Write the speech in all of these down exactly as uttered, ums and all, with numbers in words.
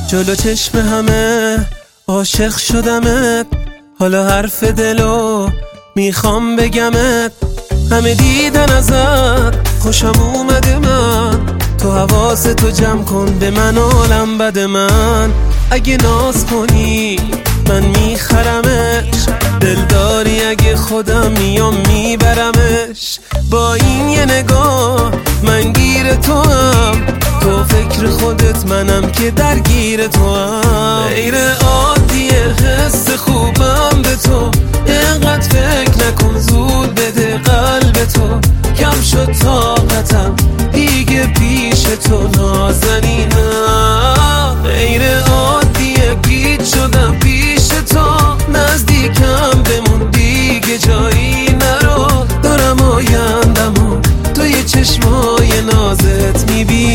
جلو چشم همه عاشق شدمت، حالا حرف دلو میخوام بگمت. همه دیدن ازت خوشم اومده من، تو حواستو جمع کن به من عالم بد من. اگه ناز کنی من میخرمش، دلداری اگه خودم میام میبرمش. با این یه نگاه من گیر تو هم، تو فکر خودت منم که درگیر تو هم. غیر عادیه حس خوبم به تو، اینقدر فکر نکن زود بده قلب تو. کم شد طاقتم دیگه پیش تو نازنینم. غیر عادیه گیج شدم پیش تو، نزدیکم بمون دیگه جایی نرو. دارم آیندمو توی چشمای نازت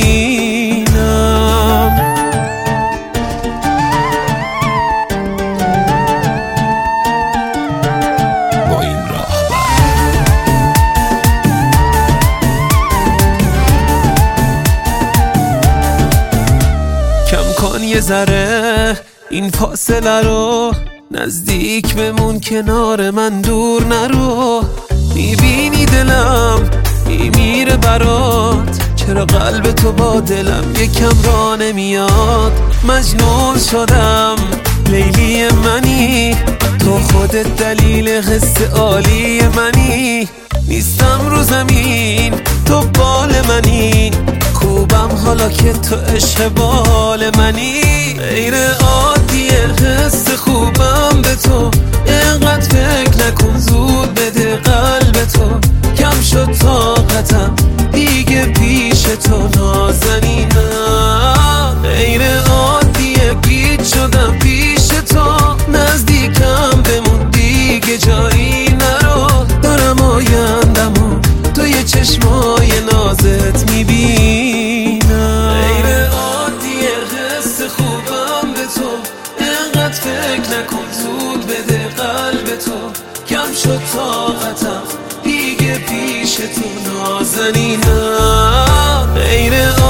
میبینم. با این راه کم کن یه ذره این فاصله رو، نزدیک بمون کنار من دور نرو. میبینی دلم میمیره برات، چرا قلب تو با دلم یکم را نمیاد. مجنون شدم لیلی منی، تو خودت دلیل قصه عالی منی. نیستم رو زمین تو بال منی، خوبم حالا که تو عشق بال منی. غیر عادیه حس خوبم به تو، اینقدر فکر نکن زود بده قلب تو. کم شد طاقتم دیگه پیش تو نازنینم. غیر عادیه گیج شدم پیش تو، نزدیکم بمون دیگه جایی نرو. دارم آیندمو توی چشمای نازت میبینم. غیر عادیه حس خوبم به تو، اینقدر فکر نکن زود بده قلب تو. کم شد طاقتم دیگه پیش تو نازنینم. غیر